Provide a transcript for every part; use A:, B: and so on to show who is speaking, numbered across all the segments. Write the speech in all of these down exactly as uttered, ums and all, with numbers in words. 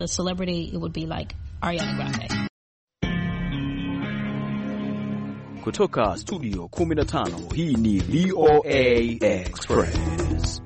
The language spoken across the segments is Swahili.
A: a celebrity, it would be like Ariana Grande.
B: Kutoka studio kumi na tano, hii ni V O A Express.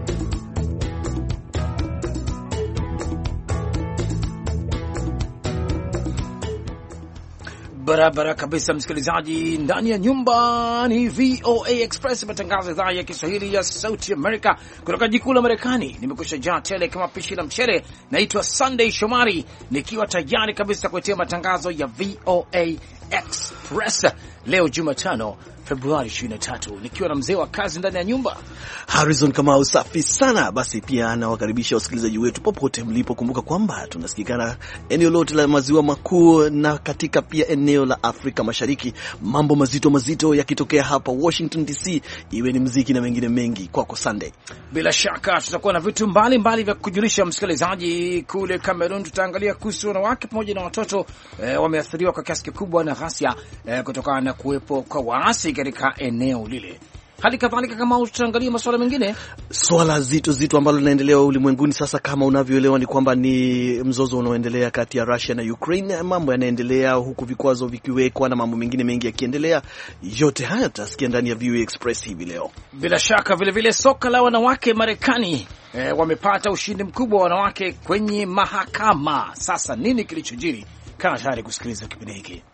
C: Barabara kabisa msikilizaji, ndani ya nyumba ni V O A Express, matangazo ya idhaa ya Kiswahili ya Sauti America kutoka jikuu la Marekani. Nimekusha jaa tele kama pishi la mchele. Naitwa Sunday Shomari, nikiwa tayari kabisa kuletea matangazo ya V O A Express leo Jumatano Februari ishirini na tatu, nikiwa na mzee wa kazi ndani ya nyumba
D: Harrison Kamau. Safi sana. Basi pia nawakaribisha wasikilizaji wetu popote mlipo. Kumbuka kwamba tunasikikana eneo lote la maziwa makuu na katika pia eneo la Afrika Mashariki. Mambo mazito mazito yakitokea hapa Washington D C, iwe ni muziki na mengine mengi. Kwako Sunday.
C: Bila shaka tutakuwa na vitu mbalimbali mbali vya kujulisha msikilizaji. Kule Cameroon tutaangalia kuhusu wanawake pamoja na watoto e, wameathiriwa kwa kiasi kikubwa na ghasia e, kutokana na kuwepo kwa waasi katika eneo lile. Hali kadhalika kama tutaangalia masuala mengine,
D: swala zito zito ambalo linaendelea ulimwenguni sasa. Kama unavyoelewa ni kwamba ni mzozo unaoendelea kati ya Russia na Ukraine. Mambo yanaendelea huku, vikwazo vikiwekwa na mambo mengine mengi yakiendelea. Yote haya tutasikia ndani ya V O A Express hivi leo. Bila
C: shaka vile vile soka la wanawake Marekani e, wamepata ushindi mkubwa wa wanawake kwenye mahakama. Sasa nini kilichojiri? Kana tayari kusikiliza kipindi hiki.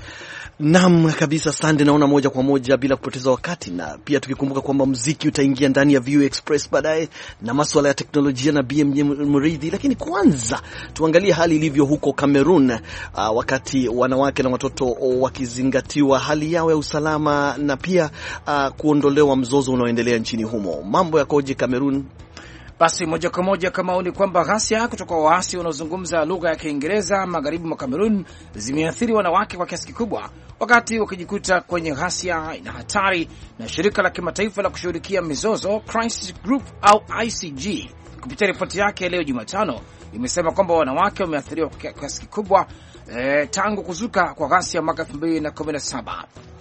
D: Naam kabisa Sande, naona moja kwa moja bila kupoteza wakati, na pia tukikumbuka kwamba muziki utaingia ndani ya V O A Express baadaye na masuala ya teknolojia na B M J Muridhi. Lakini kwanza tuangalie hali ilivyo huko Cameroon, uh, wakati wanawake na watoto wakizingatiwa hali yao ya usalama na pia uh, kuondolewa mzozo unaoendelea nchini humo. Mambo yakoje Cameroon?
C: Basi moja kwa moja kama ni kwamba ghasia kutoka waasi wanaozungumza lugha ya Kiingereza magharibi mwa Cameroon zimeathiri wanawake kwa kiasi kikubwa, wakati wakijikuta kwenye ghasia ina hatari. Na shirika la kimataifa la kushughulikia mizozo Crisis Group au I C G kupitia ripoti yake leo Jumatano imesema kwamba wanawake wameathiriwa kwa kiasi kikubwa eh, tangu kuzuka kwa ghasia mwaka elfu mbili na kumi na saba.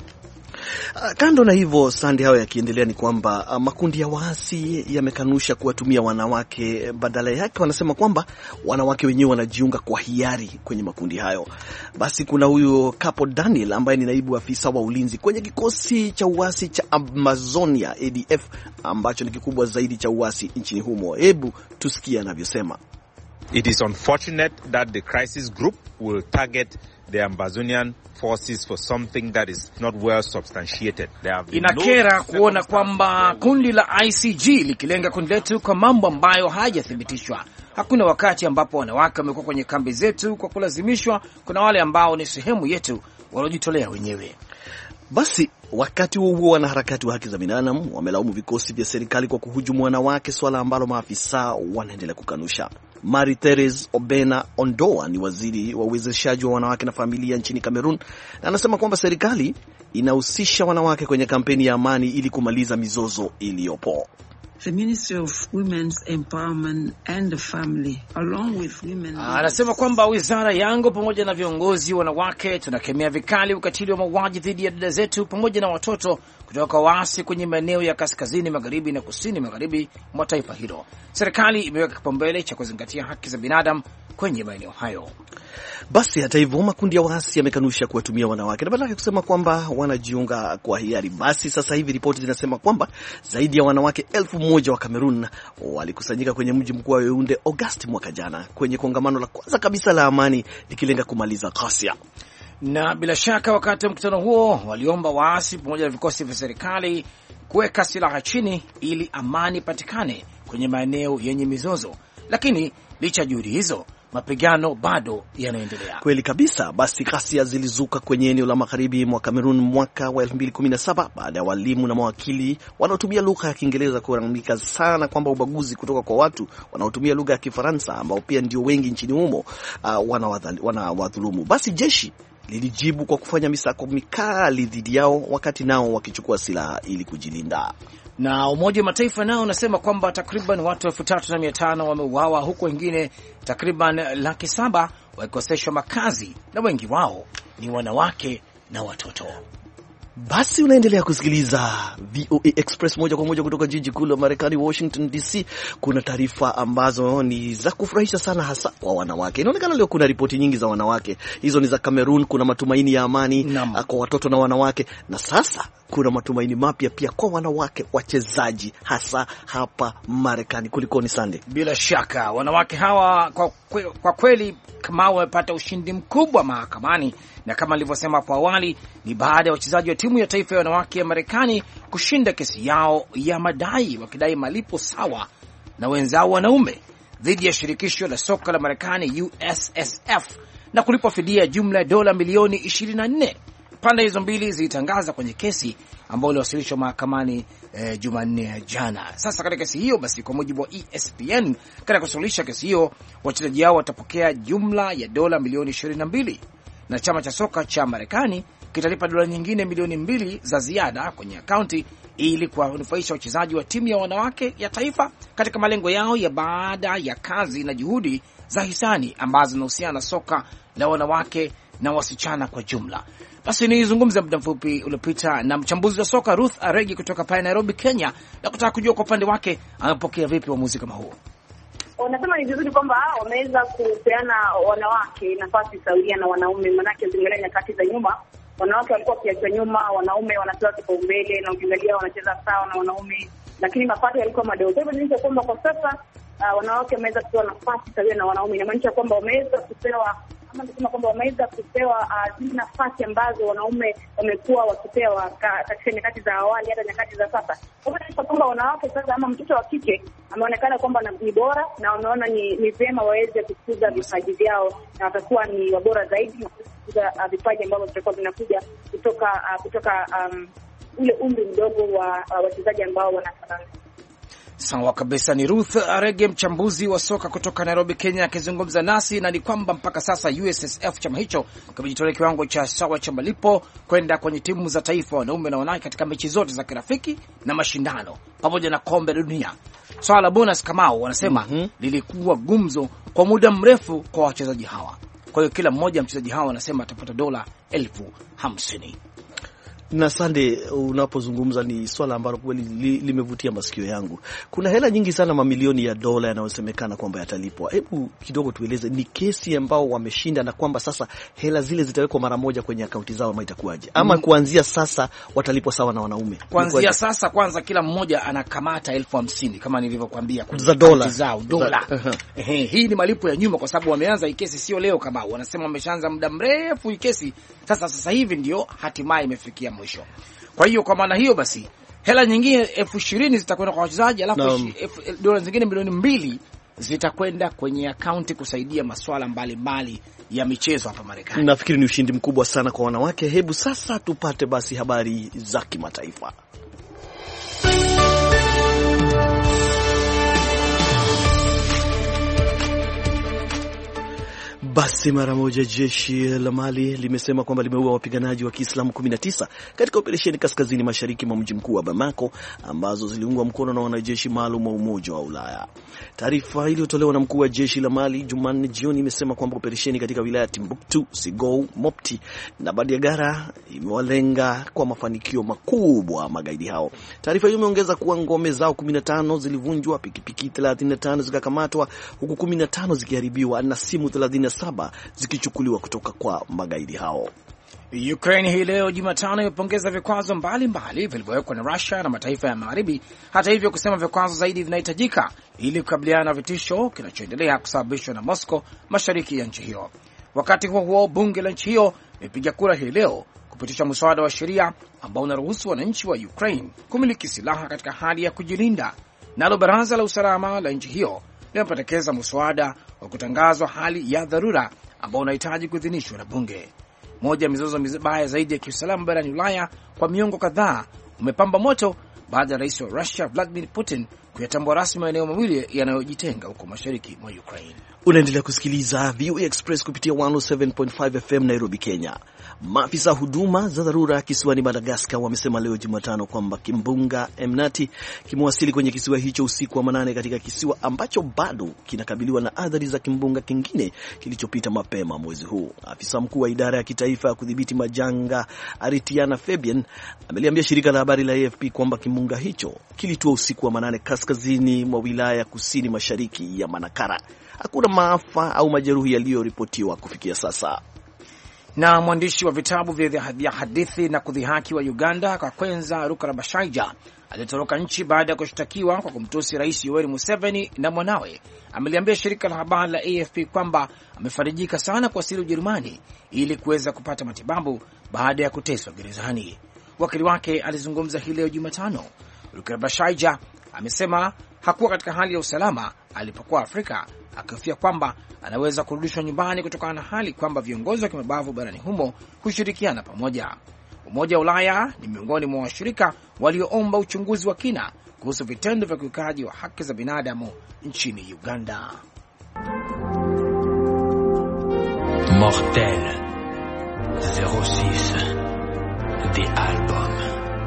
D: Kando na hivyo Sande, hao yakiendelea ni kwamba uh, makundi ya waasi yamekanusha kuwatumia wanawake. Badala yake wanasema kwamba wanawake wenyewe wanajiunga kwa hiari kwenye makundi hayo. Basi kuna huyu Capo Daniel ambaye ni naibu afisa wa ulinzi kwenye kikosi cha uasi cha Amazonia A D F ambacho ni kikubwa zaidi cha uasi nchini humo. Hebu tusikie anavyosema.
E: It is unfortunate that the crisis group will target the Amazonian forces for something that is not well substantiated.
C: Inakera kuona kwamba kundi la I C G likilenga kundi letu kwa mambo ambayo hayajathibitishwa. Hakuna wakati ambapo wanawake wamekuwa kwenye kambi zetu kwa kulazimishwa. Kuna wale ambao ni sehemu yetu waliojitolea wenyewe.
D: Basi wakati huo huo, wanaharakati wa haki za binadamu wamelaumu vikosi vya serikali kwa kuhujumu wanawake, swala ambalo maafisa wanaendelea kukanusha. Marie Therese Obena Ondoa ni waziri wa uwezeshaji wa wanawake na familia nchini Cameroon, na anasema kwamba serikali inahusisha wanawake kwenye kampeni ya amani ili kumaliza mizozo iliyopo.
F: The Ministry of Women's Empowerment and the Family along with women.
C: Anasema kwamba wizara yangu pamoja na viongozi wanawake tunakemea vikali ukatili wa mauaji dhidi ya dada zetu pamoja na watoto kutoka waasi kwenye maeneo ya kaskazini magharibi na kusini magharibi mwa taifa hilo. Serikali imeweka kipaumbele cha kuzingatia haki za binadamu kwenye maeneo hayo.
D: Basi hata hivyo makundi ya waasi yamekanusha kuwatumia wanawake na badala ya kusema kwamba wanajiunga kwa hiari. Basi sasa hivi ripoti zinasema kwamba zaidi ya wanawake elfu moja wa Cameroon walikusanyika kwenye mji mkuu wa Yaounde Agosti mwaka jana kwenye kongamano la kwanza kabisa la amani likilenga kumaliza ghasia.
C: Na bila shaka wakati wa mkutano huo waliomba waasi pamoja na vikosi vya serikali kuweka silaha chini ili amani patikane kwenye maeneo yenye mizozo. Lakini licha juhudi hizo, mapigano bado yanaendelea.
D: Kweli kabisa. Basi ghasia zilizuka kwenye eneo la magharibi mwa Cameroon mwaka wa elfu mbili kumi na saba baada ya walimu na mawakili wanaotumia lugha ya Kiingereza kulalamika sana kwamba ubaguzi kutoka kwa watu wanaotumia lugha ya Kifaransa ambao pia ndio wengi nchini humo uh, wanawadhulumu. Wana basi jeshi lilijibu kwa kufanya misako mikali dhidi yao, wakati nao wakichukua silaha ili kujilinda.
C: Na Umoja wa Mataifa nao unasema kwamba takriban watu elfu tatu na mia tano wameuawa, huku wengine takriban laki saba wakikoseshwa makazi, na wengi wao ni wanawake na watoto.
D: Basi unaendelea kusikiliza V O A Express moja kwa moja kutoka jiji kuu la Marekani, Washington D C. Kuna taarifa ambazo ni za kufurahisha sana, hasa kwa wanawake. Inaonekana leo kuna ripoti nyingi za wanawake. Hizo ni za Cameroon. Kuna matumaini ya amani Nama. kwa watoto na wanawake, na sasa kuna matumaini mapya pia kwa wanawake wachezaji, hasa hapa Marekani. Kulikoni Sunday?
C: Bila shaka wanawake hawa kwa, kwe, kwa kweli kama wamepata ushindi mkubwa mahakamani, na kama nilivyosema hapo awali, ni baada ya wachezaji wa timu ya taifa ya wanawake ya Marekani kushinda kesi yao ya madai, wakidai malipo sawa na wenzao wanaume dhidi ya shirikisho la soka la Marekani U S S F na kulipwa fidia jumla ya dola milioni ishirini na nne. Pande hizo mbili zilitangaza kwenye kesi ambayo iliwasilishwa mahakamani eh, Jumanne ya jana. Sasa katika kesi hiyo basi, kwa mujibu wa E S P N, katika kusuluhisha kesi hiyo wachezaji hao watapokea jumla ya dola milioni ishirini na mbili na chama cha soka cha Marekani kitalipa dola nyingine milioni mbili za ziada kwenye akaunti ili kuwanufaisha wachezaji wa timu ya wanawake ya taifa katika malengo yao ya baada ya kazi na juhudi za hisani ambazo zinahusiana na soka la wanawake na wasichana kwa jumla. Basi nilizungumza muda mfupi uliopita na mchambuzi wa soka Ruth Aregi kutoka pale Nairobi, Kenya, na kutaka kujua kwa upande wake anapokea vipi uamuzi kama huo.
G: Unasema ni vizuri kwamba wameweza kupeana wanawake nafasi sawia na wanaume, manake zingelea nyakati za nyuma wanawake walikuwa kiachwa nyuma, wanaume wanapewa kipaumbele, na ukiangalia wanacheza sawa na wanaume, lakini mapato yalikuwa madogo. Kwa hivyo inaonyesha kwamba kwa sasa uh, wanawake wameweza kupewa nafasi sawia na wanaume. Inamaanisha kwamba wameweza kupewa ama nasema kwamba wameweza kupewa zile uh, nafasi ambazo wanaume wamekuwa wakipewa katika nyakati za awali hata nyakati za sasa. Kwa hivyo inaonyesha kwamba wanawake sasa, ama mtoto wa kike ameonekana kwamba ni bora, na wameona ni, ni vyema waweze kukuza vipaji vyao, na watakuwa ni wabora zaidi na kukuza uh, vipaji ambavyo vitakuwa vinakuja kutoka uh, kutoka um, ule umri mdogo wa uh, wachezaji ambao wanafanana.
C: Sawa kabisa. Ni Ruth Arege, mchambuzi wa soka kutoka Nairobi, Kenya, akizungumza nasi. Na ni kwamba mpaka sasa U S S F, chama hicho, kimejitolea kiwango cha sawa cha malipo kwenda kwenye timu za taifa wanaume na wanawake katika mechi zote za kirafiki na mashindano pamoja na kombe la dunia. Swala la bonus Kamau wanasema mm -hmm. lilikuwa gumzo kwa muda mrefu kwa wachezaji hawa. Kwa hiyo kila mmoja mchezaji hawa wanasema atapata dola elfu hamsini.
D: Na Sande, unapozungumza ni swala ambalo kweli li, limevutia masikio yangu. Kuna hela nyingi sana, mamilioni ya dola yanayosemekana kwamba yatalipwa. Hebu kidogo tueleze, ni kesi ambao wameshinda na kwamba sasa hela zile zitawekwa mara moja kwenye akaunti zao, ama itakuwaje? Ama mm. kuanzia sasa watalipwa sawa na wanaume?
C: Kuanzia sasa kwanza kila mmoja anakamata elfu hamsini kama nilivyokuambia
D: za dola
C: zao dola. Uh -huh. Ehe, hii ni malipo ya nyuma kwa sababu wameanza hii kesi sio leo, kama wanasema wameshaanza muda mrefu hii kesi. Sasa sasa hivi ndio hatimaye imefikia mwisho. Kwa hiyo kwa maana hiyo basi hela nyingine elfu ishirini zitakwenda kwa wachezaji, alafu no. dola zingine milioni mbili zitakwenda kwenye akaunti kusaidia masuala mbalimbali ya michezo hapa Marekani.
D: Nafikiri ni ushindi mkubwa sana kwa wanawake. Hebu sasa tupate basi habari za kimataifa. Basi mara moja jeshi la Mali limesema kwamba limeua wapiganaji wa Kiislamu kumi na tisa katika operesheni kaskazini mashariki mwa mji mkuu wa Bamako, ambazo ziliungwa mkono na wanajeshi maalum wa Umoja wa Ulaya. Taarifa iliyotolewa na mkuu wa jeshi la Mali Jumanne jioni imesema kwamba operesheni katika wilaya Timbuktu, Sigou, Mopti na Badiagara imewalenga kwa mafanikio makubwa magaidi hao. Taarifa hiyo imeongeza kuwa ngome zao kumi na tano zilivunjwa, pikipiki thelathini na tano zikakamatwa, huku kumi na tano zikiharibiwa na simu thelathini na saba zikichukuliwa kutoka kwa magaidi hao.
C: Ukraine hii leo Jumatano imepongeza vikwazo mbalimbali vilivyowekwa na Russia na mataifa ya Magharibi. Hata hivyo kusema vikwazo zaidi vinahitajika ili kukabiliana na vitisho kinachoendelea kusababishwa na Moscow mashariki ya nchi hiyo. Wakati huo huo, bunge la nchi hiyo limepiga kura hii leo kupitisha mswada wa sheria ambao unaruhusu wananchi wa Ukraine kumiliki silaha katika hali ya kujilinda. Nalo baraza la usalama la nchi hiyo linapendekeza mswada wa kutangazwa hali ya dharura ambao unahitaji kuidhinishwa na bunge. Moja ya mizozo mibaya zaidi ya kiusalama barani Ulaya kwa miongo kadhaa umepamba moto baada ya rais wa Russia Vladimir Putin kuyatambua rasmi maeneo mawili yanayojitenga huko mashariki mwa Ukraine.
D: Unaendelea kusikiliza V O A Express kupitia one oh seven point five F M Nairobi, Kenya. Maafisa huduma za dharura kisiwani Madagascar wamesema leo Jumatano kwamba kimbunga Emnati kimewasili kwenye kisiwa hicho usiku wa manane, katika kisiwa ambacho bado kinakabiliwa na athari za kimbunga kingine kilichopita mapema mwezi huu. Afisa mkuu wa idara ya kitaifa ya kudhibiti majanga Aritiana Fabian ameliambia shirika la habari la A F P kwamba kimbunga hicho kilitua usiku wa manane kaskazini mwa wilaya kusini mashariki ya Manakara. Hakuna maafa au majeruhi yaliyoripotiwa kufikia sasa.
C: Na mwandishi wa vitabu vya hadithi na kudhihaki wa Uganda Kakwenza Rukarabashaija alitoroka nchi baada ya kushtakiwa kwa kumtusi Rais Yoweri Museveni na mwanawe. Ameliambia shirika la habari la A F P kwamba amefarijika sana kuwasili Ujerumani ili kuweza kupata matibabu baada ya kuteswa gerezani. Wakili wake alizungumza hii leo Jumatano. Rukarabashaija amesema hakuwa katika hali ya usalama alipokuwa Afrika, akihofia kwamba anaweza kurudishwa nyumbani kutokana na hali kwamba viongozi wa kimabavu barani humo kushirikiana pamoja. Umoja wa Ulaya ni miongoni mwa washirika walioomba uchunguzi wa kina kuhusu vitendo vya ukiukaji wa haki za binadamu nchini Uganda.
H: Mortel zero six The Album.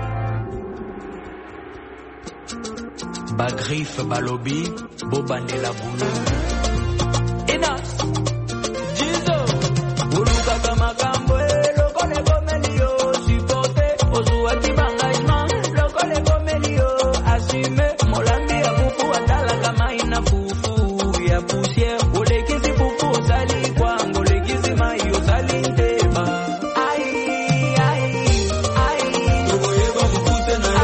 H: Bagrif balobi bobandela bulu ina jizo uluka kama kambo lokole komelio sipote ozuati bangajma lokole komelio asime molambi ya pupu atala kama ina fufu ya pusie olekizi pupu sali kwangu lekizi mayo sali ndeba ai ai ai ugoyeba mkute na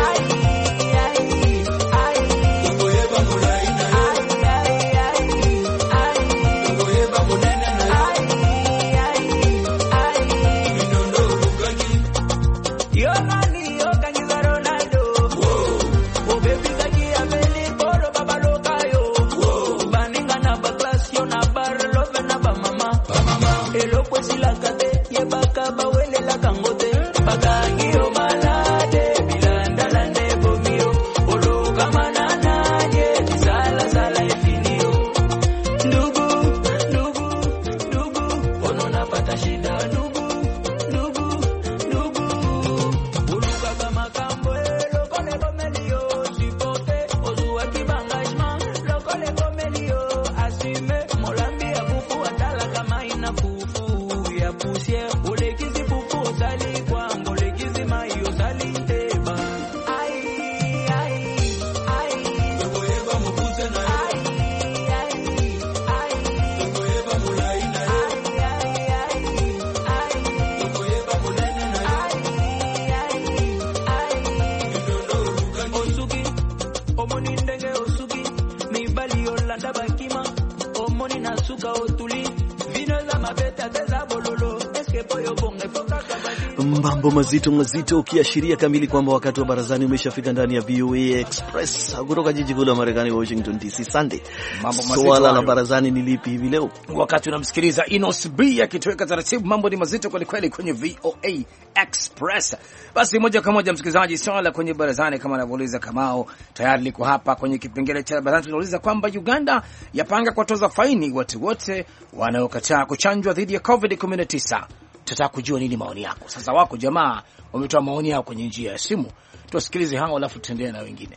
D: Mambo mazito mazito, ukiashiria kamili kwamba wakati wa barazani umeshafika ndani ya V O A Express kutoka jiji kuu la Marekani, Washington D C. Sunday, mambo mazito. Swala la barazani ni lipi hivi leo? Wakati
C: unamsikiliza Inos B akitoweka taratibu, mambo ni mazito kweli kweli kwenye V O A Express. Basi moja kwa moja msikilizaji, swala kwenye barazani kama anavyouliza Kamao tayari liko hapa kwenye kipengele cha barazani. Tunauliza kwamba Uganda yapanga kutoza faini watu wote wanaokataa kuchanjwa dhidi ya COVID kumi na tisa. Tutaka kujua nini maoni yako. Sasa wako jamaa wametoa maoni yao kwenye njia ya simu. Tuwasikilize hao alafu tuendelee na wengine.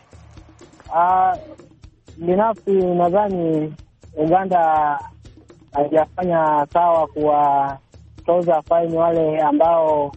I: Ah, binafsi nadhani Uganda haijafanya sawa kuwatoza faini wale ambao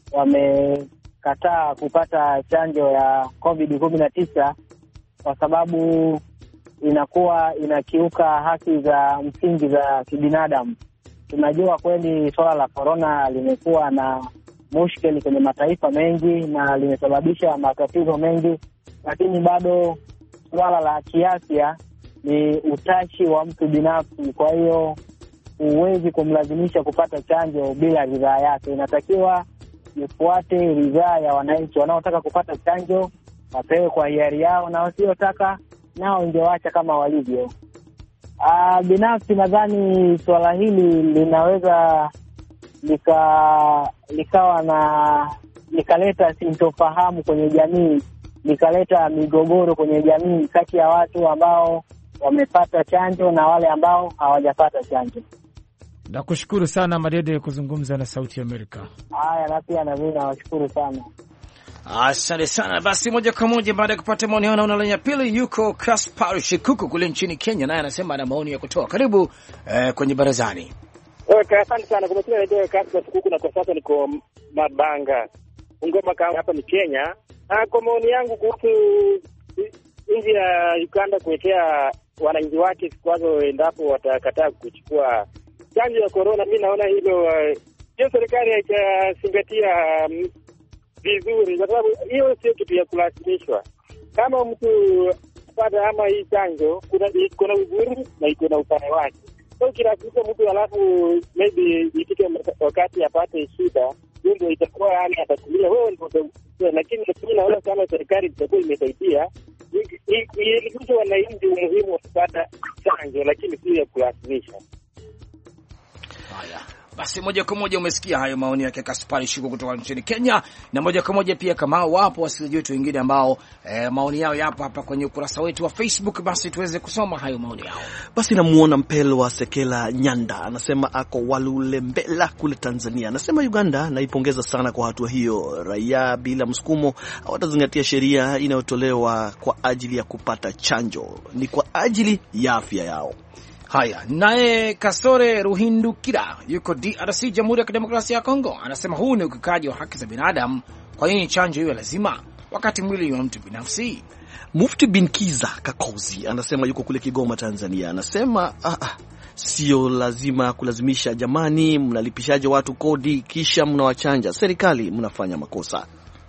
I: wamekataa kupata chanjo ya COVID kumi na tisa, kwa sababu inakuwa inakiuka haki za msingi za kibinadamu. Tunajua kweli swala la corona limekuwa na mushkeli kwenye mataifa mengi na limesababisha matatizo mengi, lakini bado swala la kiafya ni utashi wa mtu binafsi. Kwa hiyo huwezi kumlazimisha kupata chanjo bila ridhaa yake. Inatakiwa ifuate ridhaa ya wananchi. Wanaotaka kupata chanjo wapewe kwa hiari yao, na wasiotaka nao ingewaacha kama walivyo. Ah, binafsi nadhani swala hili linaweza lika likawa na likaleta sintofahamu kwenye jamii, likaleta migogoro kwenye jamii kati ya watu ambao wamepata chanjo na wale ambao hawajapata chanjo.
J: Nakushukuru sana Madede kuzungumza na Sauti ya Amerika.
I: Haya, na pia na mimi nawashukuru sana.
C: Asante sana. Basi moja kwa moja baada ya kupata maoni hao, na la pili yuko Kaspar Shikuku kule nchini Kenya, naye anasema ana maoni ya kutoa. Karibu eh, kwenye barazani.
K: Okay, asante sana. Kwa sababu ndio Kaspar Shikuku na kwa sasa niko Mabanga, Ngoma kama hapa ni Kenya. Na kwa maoni yangu kuhusu nchi ya Uganda kuwekea wananchi wake vikwazo endapo watakataa kuchukua chanjo ya corona, mimi naona hilo hiyo uh, serikali haitazingatia um, vizuri, kwa sababu hiyo sio kitu ya kulazimishwa. Kama mtu pata ama hii chanjo, kuna kuna uzuri na iko na upande wake. So kilazimisha mtu alafu maybe ifike wakati apate shida, ndio itakuwa yani atakulia wewe ndio. Lakini mimi naona kama serikali itakuwa imesaidia ili wananchi umuhimu wa kupata chanjo, lakini sio ya kulazimisha.
C: Haya, basi moja kwa moja umesikia hayo maoni yake Kaspari Shiko kutoka nchini Kenya, na moja kwa moja pia kama wapo wasikilizaji wetu wengine ambao eh, maoni yao yapo hapa kwenye ukurasa wetu wa Facebook, basi tuweze kusoma hayo maoni yao.
D: Basi namuona Mpelo wa Sekela Nyanda, anasema ako Walulembela kule Tanzania. Anasema Uganda naipongeza sana kwa hatua hiyo, raia bila msukumo hawatazingatia sheria inayotolewa kwa ajili ya kupata chanjo, ni kwa ajili ya afya yao.
C: Haya, naye Kasore Ruhindukira yuko D R C, Jamhuri ya Kidemokrasia ya Kongo, anasema huu ni ukiukaji wa haki za binadamu. Kwa nini chanjo hiyo lazima wakati mwili wa mtu binafsi?
D: Mufti bin Kiza Kakozi anasema yuko kule Kigoma, Tanzania. Anasema ah, ah, sio lazima kulazimisha, jamani, mnalipishaje watu kodi kisha mnawachanja? Serikali mnafanya makosa.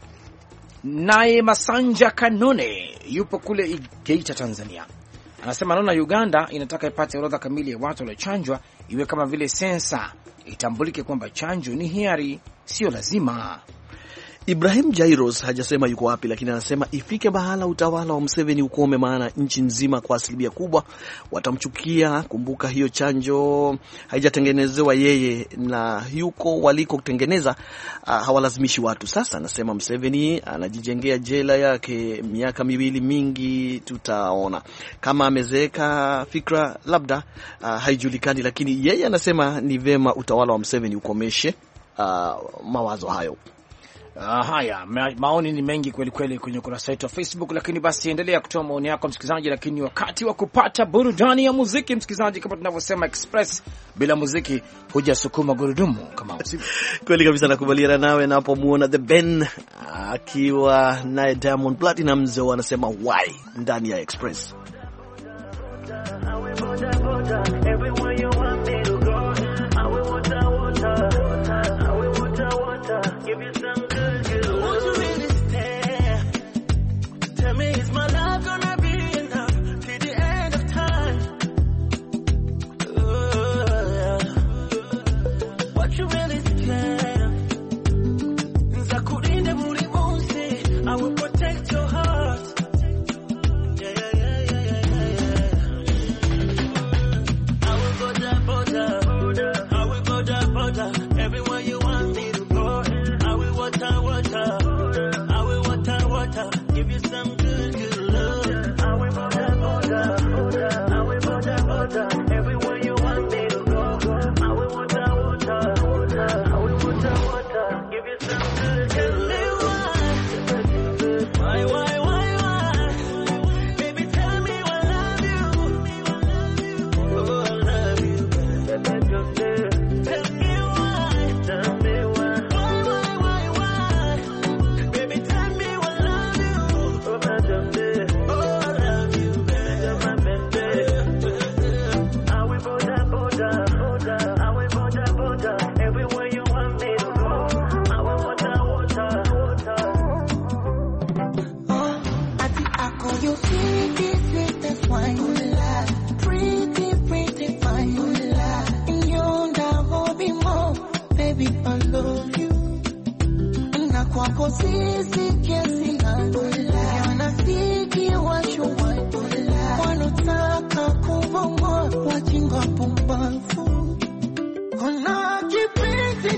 C: Naye Masanja Kanone yupo kule Geita, Tanzania, anasema naona Uganda inataka ipate orodha kamili ya watu waliochanjwa, iwe kama vile sensa, itambulike kwamba chanjo ni hiari, sio lazima.
D: Ibrahim Jairos hajasema yuko wapi, lakini anasema ifike bahala utawala wa Museveni ukome, maana nchi nzima kwa asilimia kubwa watamchukia. Kumbuka hiyo chanjo haijatengenezewa yeye, na yuko waliko kutengeneza uh, hawalazimishi watu. Sasa anasema Museveni anajijengea jela yake miaka miwili mingi, tutaona kama amezeeka fikra labda uh, haijulikani, lakini yeye anasema ni vema utawala wa Museveni ukomeshe uh, mawazo hayo.
C: Uh, haya ma maoni ni mengi kweli kweli kwenye ukurasa wetu wa Facebook, lakini basi endelea kutoa maoni yako msikilizaji, lakini wakati wa kupata burudani ya muziki msikilizaji, kama tunavyosema express, bila muziki hujasukuma gurudumu. Kama usiku
D: kweli kabisa, nakubaliana nawe. Na hapo muona The Ben akiwa naye Diamond Platnumz wanasema why ndani ya Express.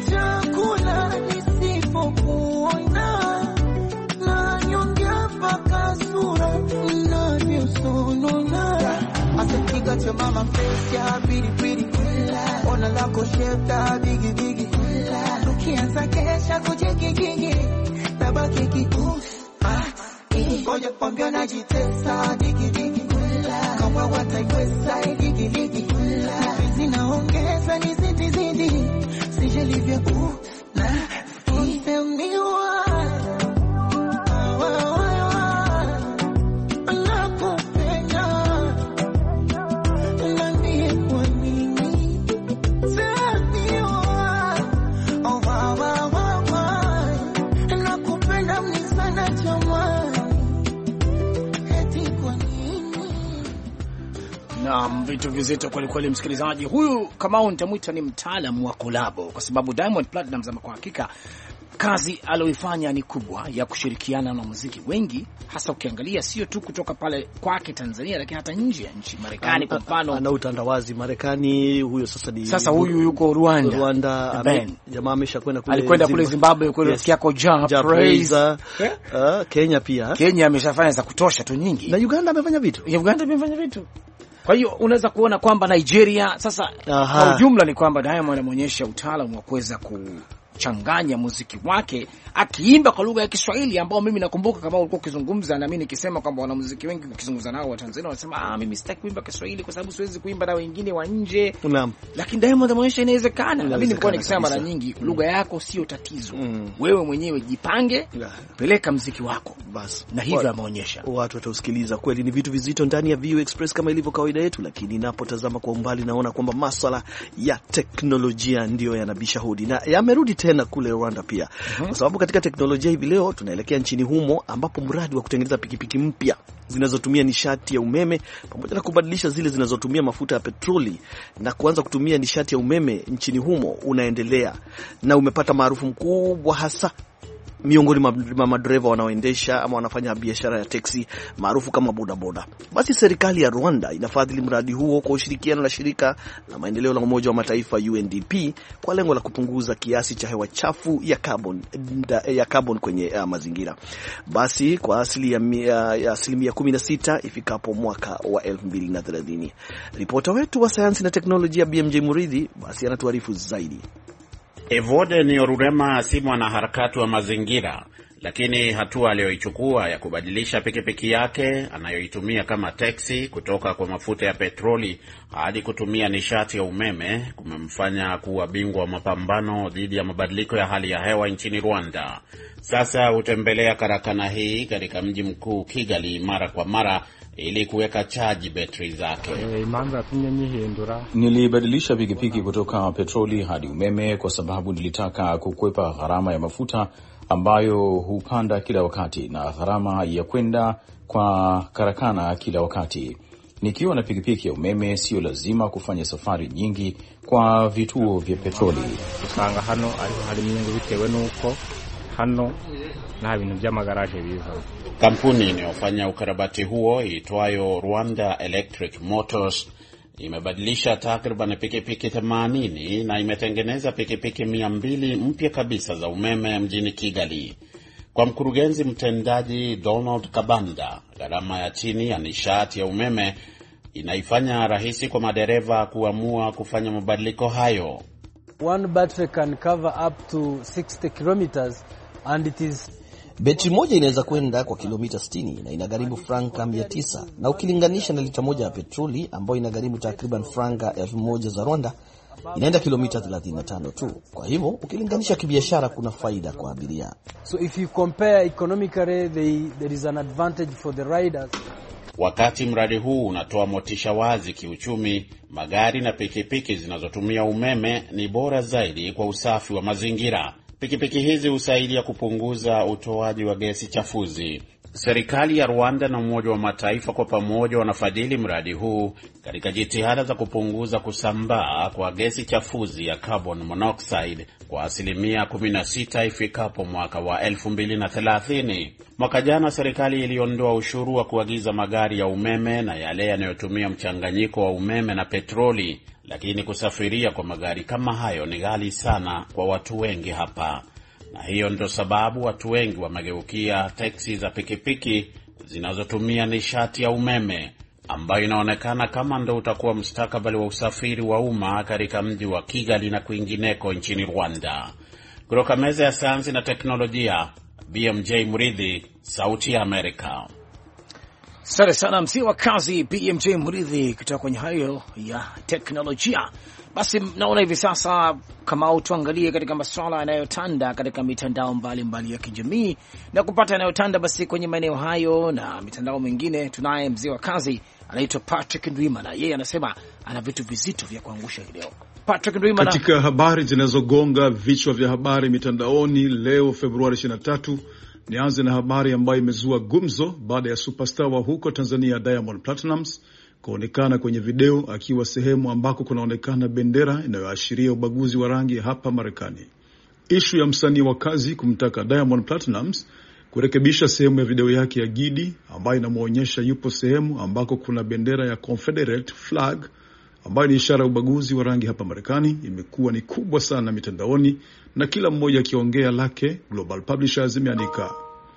L: Chakula nisipokuona na nyongea paka
H: your mama face, yeah, pretty, pretty. Ona lako shape, da, biggie, biggie. Tukianza kesha kujiki, gigi. Tabaki kitu, ah, ini. Ngoja kwambia najitesa, digi, digi. Kama wataiweza, digi, digi. Zinaongeza, nizidi, zidi. Sijalivya, uh, na, don't tell me why.
C: Na vitu vizito kweli kweli, msikilizaji. Huyu Kamau nitamwita ni mtaalamu wa kolabo, kwa sababu Diamond Platnumz kwa hakika kazi aloifanya ni kubwa ya kushirikiana na muziki wengi, hasa ukiangalia sio tu kutoka pale kwake Tanzania, lakini hata nje ya nchi. Marekani kwa mfano,
D: ana utandawazi Marekani. Huyo sasa ni
C: sasa huyu yuko Rwanda,
D: Rwanda jamaa ameshakwenda kule,
C: alikwenda kule Zimbabwe kule, rafiki yako Ja Praise.
D: Uh, Kenya pia,
C: Kenya ameshafanya za kutosha tu nyingi, na
D: Uganda amefanya vitu,
C: Uganda amefanya vitu. Kwa hiyo unaweza kuona kwamba Nigeria sasa, kwa ujumla ni kwamba Diamond anaonyesha utaalamu wa kuweza kuchanganya muziki wake akiimba kwa lugha ya Kiswahili, ambao mimi nakumbuka kama ulikuwa ukizungumza na mimi nikisema kwamba wanamuziki wengi ukizungumza nao wa Tanzania wanasema ah, mimi sitaki kuimba Kiswahili kwa sababu siwezi kuimba na wengine wa nje.
D: Naam.
C: Lakini Diamond anaonyesha inawezekana. Na mimi nilikuwa nikisema mara nyingi, lugha yako sio tatizo. Mm. Wewe mwenyewe jipange, yeah, peleka muziki wako basi. Na hivyo ameonyesha.
D: Watu watausikiliza. Kweli ni vitu vizito ndani ya V O Express kama ilivyo kawaida yetu, lakini ninapotazama kwa umbali naona kwamba masuala ya teknolojia ndio yanabisha hodi. Na yamerudi tena kule Rwanda pia. Mm-hmm. Kwa sababu katika teknolojia hivi leo tunaelekea nchini humo ambapo mradi wa kutengeneza pikipiki mpya zinazotumia nishati ya umeme pamoja na kubadilisha zile zinazotumia mafuta ya petroli na kuanza kutumia nishati ya umeme nchini humo unaendelea na umepata maarufu mkubwa hasa miongoni mwa madereva wanaoendesha ama wanafanya biashara ya teksi maarufu kama bodaboda. Basi serikali ya Rwanda inafadhili mradi huo kwa ushirikiano na shirika la maendeleo la Umoja wa Mataifa U N D P kwa lengo la kupunguza kiasi cha hewa chafu ya carbon ya carbon kwenye uh, mazingira. Basi kwa asili ya, ya, ya asilimia kumi na sita ifikapo mwaka wa elfu mbili na thelathini. Ripota wetu wa sayansi na teknolojia B M J Muridhi basi anatuarifu zaidi.
L: Evode ni Orurema si mwanaharakati wa mazingira, lakini hatua aliyoichukua ya kubadilisha pikipiki yake anayoitumia kama teksi kutoka kwa mafuta ya petroli hadi kutumia nishati ya umeme kumemfanya kuwa bingwa wa mapambano dhidi ya mabadiliko ya hali ya hewa nchini Rwanda. Sasa hutembelea karakana hii katika mji mkuu Kigali mara kwa mara ili kuweka chaji betri zake.
M: Nilibadilisha pikipiki kutoka petroli hadi umeme kwa sababu nilitaka kukwepa gharama ya mafuta ambayo hupanda kila wakati na gharama ya kwenda kwa karakana kila wakati. Nikiwa na pikipiki ya umeme sio lazima kufanya safari nyingi kwa vituo vya petroli.
J: Usanga hano ari nyingi bitewe nuko hano na bintu by'amagaraje biza.
L: Kampuni inayofanya ukarabati huo iitwayo Rwanda Electric Motors imebadilisha takriban pikipiki themanini na imetengeneza pikipiki mia mbili mpya kabisa za umeme mjini Kigali. Kwa mkurugenzi mtendaji Donald Kabanda, gharama ya chini ya nishati ya umeme inaifanya rahisi kwa madereva kuamua kufanya mabadiliko hayo.
N: One battery can cover up to sixty kilometers and it is
O: Betri moja inaweza kwenda kwa kilomita sitini na inagharimu franka mia tisa, na ukilinganisha na lita moja ya petroli ambayo inagharimu takriban franka elfu moja za Rwanda, inaenda kilomita thelathini na tano tu. Kwa hivyo ukilinganisha kibiashara kuna faida kwa abiria.
N: So if you compare economically, they, there is an advantage for the riders.
L: Wakati mradi huu unatoa motisha wazi kiuchumi, magari na pikipiki zinazotumia umeme ni bora zaidi kwa usafi wa mazingira. Pikipiki hizi husaidia kupunguza utoaji wa gesi chafuzi. Serikali ya Rwanda na Umoja wa Mataifa kwa pamoja wanafadhili mradi huu katika jitihada za kupunguza kusambaa kwa gesi chafuzi ya carbon monoxide kwa asilimia kumi na sita ifikapo mwaka wa elfu mbili na thelathini. Mwaka jana serikali iliondoa ushuru wa kuagiza magari ya umeme na yale yanayotumia mchanganyiko wa umeme na petroli, lakini kusafiria kwa magari kama hayo ni ghali sana kwa watu wengi hapa. Na hiyo ndio sababu watu wengi wamegeukia teksi za pikipiki zinazotumia nishati ya umeme. ambayo inaonekana kama ndo utakuwa mustakabali wa usafiri wa umma katika mji wa Kigali na kwingineko nchini Rwanda. Kutoka meza ya sayansi na teknolojia, B M J Muridhi, Sauti ya Amerika.
C: Asante sana mzee wa kazi B M J Muridhi kutoka kwenye hayo ya teknolojia. Basi naona hivi sasa kama tuangalie katika masuala yanayotanda katika mitandao mbalimbali mbali ya kijamii na kupata yanayotanda basi kwenye maeneo hayo na mitandao mingine. Tunaye mzee wa kazi anaitwa Patrick Ndwimana, yeye anasema ana vitu vizito vya kuangusha leo. Patrick Ndwimana,
P: katika habari zinazogonga vichwa vya habari mitandaoni leo Februari ishirini na tatu, nianze na habari ambayo imezua gumzo baada ya superstar wa huko Tanzania Diamond Platnumz kuonekana kwenye video akiwa sehemu ambako kunaonekana bendera inayoashiria ubaguzi wa rangi hapa Marekani. Ishu ya msanii wa kazi kumtaka Diamond Platnumz kurekebisha sehemu ya video yake ya Gidi ambayo inamuonyesha yupo sehemu ambako kuna bendera ya Confederate flag ambayo ni ishara ya ubaguzi wa rangi hapa Marekani imekuwa ni kubwa sana mitandaoni na kila mmoja akiongea lake. Global Publishers imeandika,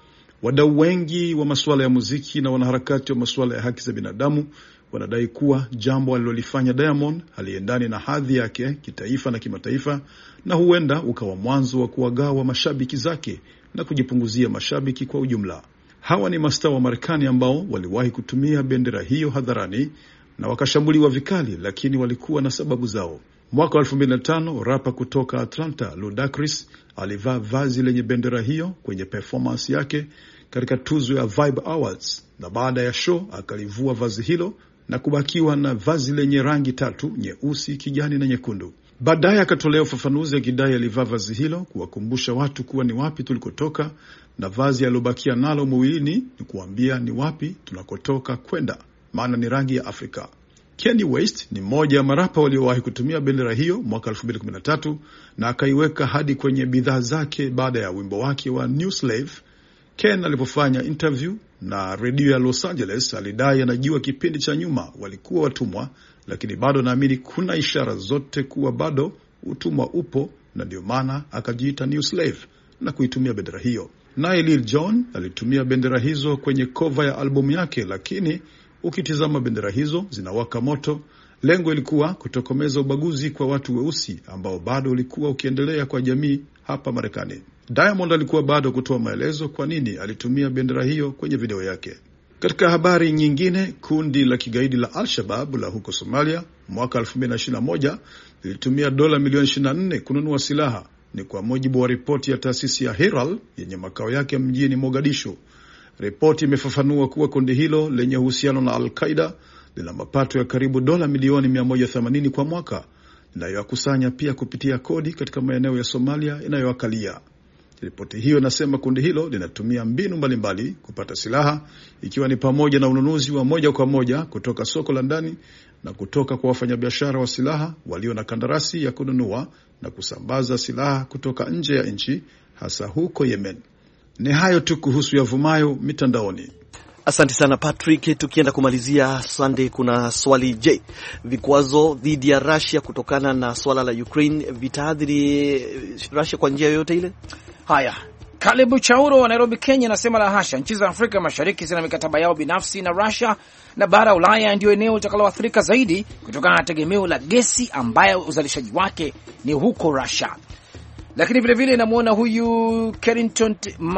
P: wadau wengi wa masuala ya muziki na wanaharakati wa masuala ya haki za binadamu wanadai kuwa jambo alilolifanya Diamond haliendani na hadhi yake kitaifa na kimataifa, na huenda ukawa mwanzo wa kuwagawa mashabiki zake na kujipunguzia mashabiki kwa ujumla. Hawa ni mastaa wa Marekani ambao waliwahi kutumia bendera hiyo hadharani na wakashambuliwa vikali, lakini walikuwa na sababu zao. Mwaka wa elfu mbili na tano, rapa kutoka Atlanta Ludacris alivaa vazi lenye bendera hiyo kwenye performance yake katika tuzo ya Vibe Awards, na baada ya show akalivua vazi hilo na kubakiwa na vazi lenye rangi tatu, nyeusi, kijani na nyekundu. Baadaye akatolea ufafanuzi akidai alivaa vazi hilo kuwakumbusha watu kuwa ni wapi tulikotoka, na vazi alilobakia nalo mwilini ni kuambia ni wapi tunakotoka kwenda, maana ni rangi ya Afrika. Kanye West ni mmoja ya marapa waliowahi kutumia bendera hiyo mwaka elfu mbili kumi na tatu na akaiweka hadi kwenye bidhaa zake baada ya wimbo wake wa New Slave. Ken alipofanya interview na radio ya Los Angeles alidai anajua kipindi cha nyuma walikuwa watumwa, lakini bado naamini kuna ishara zote kuwa bado utumwa upo, na ndio maana akajiita New Slave na kuitumia bendera hiyo. Naye Lil Jon alitumia bendera hizo kwenye cover ya albamu yake, lakini ukitizama bendera hizo zinawaka moto. Lengo ilikuwa kutokomeza ubaguzi kwa watu weusi ambao bado ulikuwa ukiendelea kwa jamii hapa Marekani. Diamond alikuwa bado kutoa maelezo kwa nini alitumia bendera hiyo kwenye video yake. Katika habari nyingine, kundi la kigaidi la Al-Shabaab la huko Somalia mwaka elfu mbili na ishirini na moja lilitumia dola milioni ishirini na nne kununua silaha, ni kwa mujibu wa ripoti ya taasisi ya Herald yenye makao yake mjini Mogadishu. Ripoti imefafanua kuwa kundi hilo lenye uhusiano na Al-Qaeda lina mapato ya karibu dola milioni mia moja themanini kwa mwaka, inayokusanya pia kupitia kodi katika maeneo ya Somalia inayoakalia. Ripoti hiyo inasema kundi hilo linatumia mbinu mbalimbali kupata silaha, ikiwa ni pamoja na ununuzi wa moja kwa moja kutoka soko la ndani na kutoka kwa wafanyabiashara wa silaha walio na kandarasi ya kununua na kusambaza silaha kutoka nje ya nchi, hasa huko Yemen. Ni hayo tu kuhusu yavumayo mitandaoni.
D: Asante sana Patrick. Tukienda kumalizia Sunday, kuna swali, je, vikwazo dhidi ya Russia kutokana na swala la Ukraine vitaathiri Russia kwa njia yoyote ile?
C: Haya, Kalebu Chauro wa Nairobi, Kenya anasema la hasha. Nchi za Afrika Mashariki zina mikataba yao binafsi na Russia, na bara Ulaya ndio eneo litakaloathirika zaidi kutokana na tegemeo la gesi ambayo uzalishaji wake ni huko Russia. Lakini vile vile namuona huyu Carrington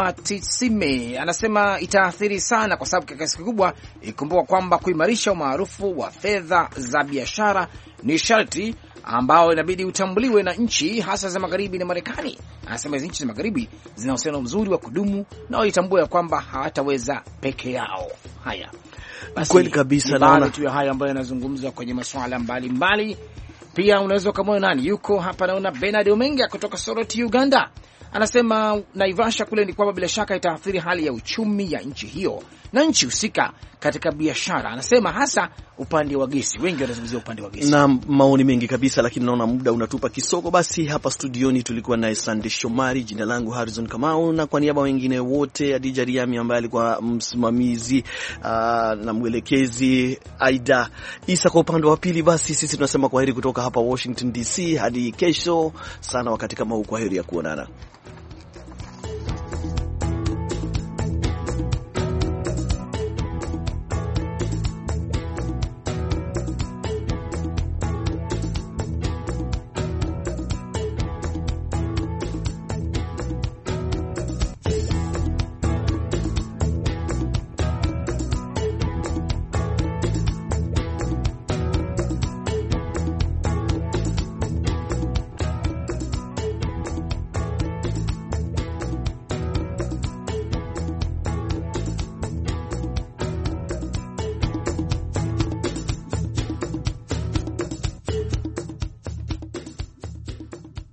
C: Matisime anasema itaathiri sana kwa sababu kwa kiasi kikubwa ikumbuka kwamba kuimarisha umaarufu wa fedha za biashara ni sharti ambao inabidi utambuliwe na nchi hasa za magharibi na Marekani. Anasema hizo nchi za magharibi zina uhusiano mzuri wa kudumu na waitambue kwamba hawataweza peke yao. Haya. Basi,
D: kweli kabisa, naona
C: tu ya haya ambayo yanazungumzwa kwenye masuala mbalimbali. Pia unaweza kama nani yuko hapa, naona Bernard Omenga kutoka Soroti, Uganda. Anasema Naivasha kule ni kwamba bila shaka itaathiri hali ya uchumi ya nchi hiyo na nchi husika katika biashara. Anasema hasa upande wa gesi. Wengi wanazungumzia upande wa gesi.
D: Na maoni mengi kabisa, lakini naona muda unatupa kisoko. Basi hapa studioni tulikuwa naye Sandy Shomari, jina langu Harrison Kamau, na kwa niaba wengine wote Adija Riami ambaye alikuwa msimamizi uh, na mwelekezi Aida Isa kwa upande wa pili. Basi sisi tunasema kwaheri kutoka hapa Washington D C hadi kesho sana wakati kama huu. Kwaheri ya kuonana.